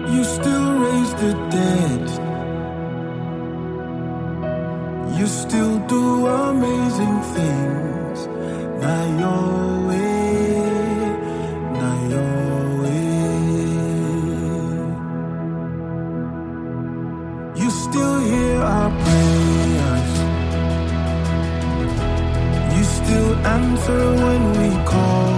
You still raise the dead. You still do amazing things. Not your way, not your way. You still hear our prayers. You still answer when we call.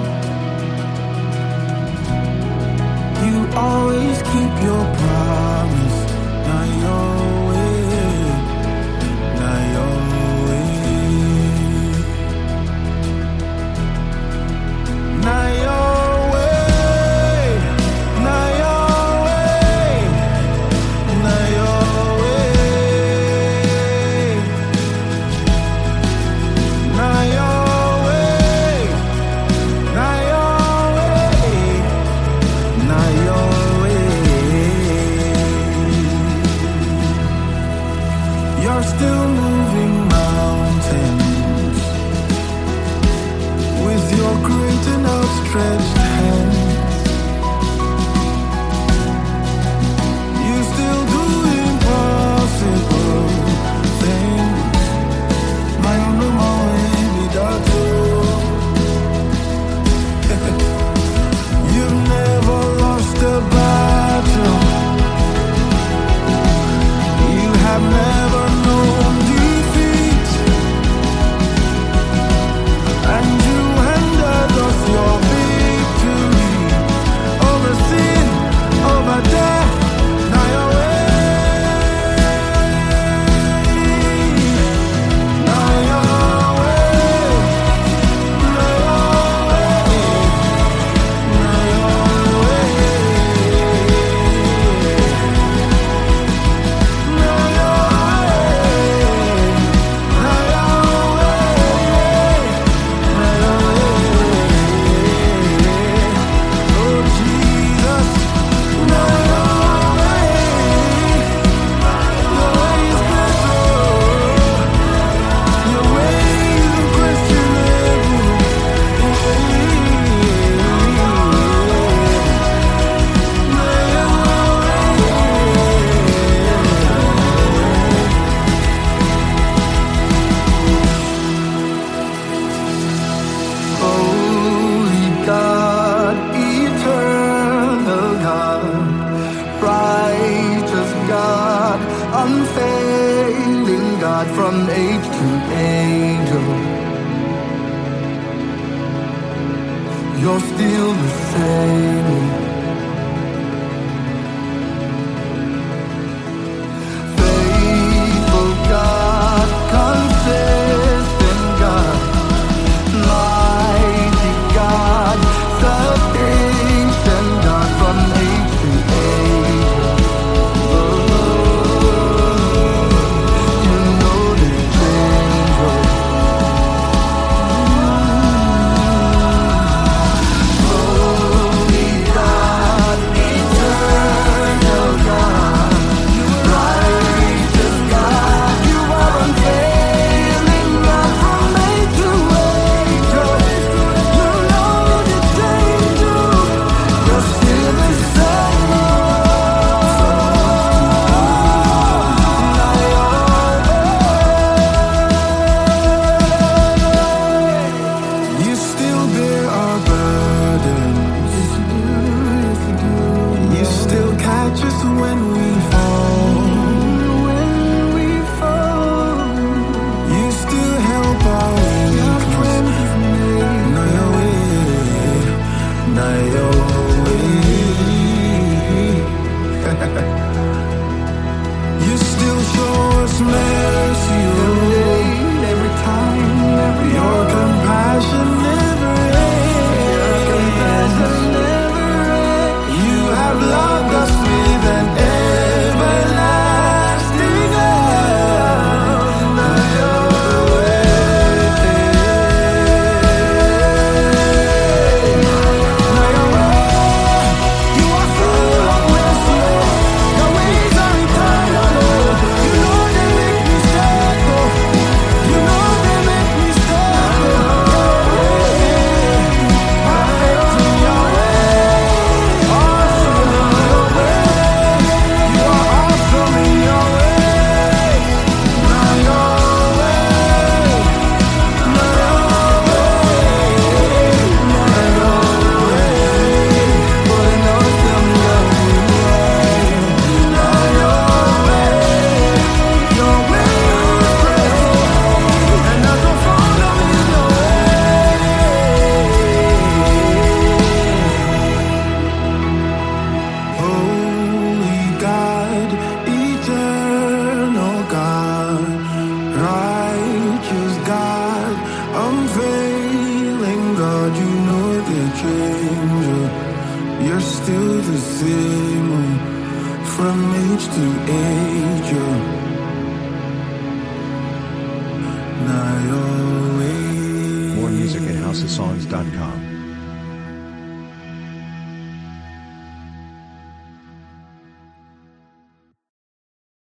You always keep your promise. Not your way, not your way. Not your way, not your way, not your way. Not your way, not your way, not your way. You're still moving mountains with your great and outstretched hand. You still do impossible things. My own baby, that's all. You've never lost a battle. You have never known defeat. And you handed us your victory over sin, over death. Now your way, now your way, now your way, now your way, now your Holy God, eternal God, righteous God, unfailing God from age to age. You're still the same. Faithful God, consistent God, mighty God, sufficient God from age to age. You know the change. Holy God, eternal God, righteous God, you are unfailing God from age to age. You know the change. You're still the same. You still bear our burdens. You still catch us when we fall. You still help our weakness. Not your way, not your way. You still show us mercy, every time. Your compassion never ends. You have loved us with an stranger. You're still the same, from age to age. More music at housesongs.com.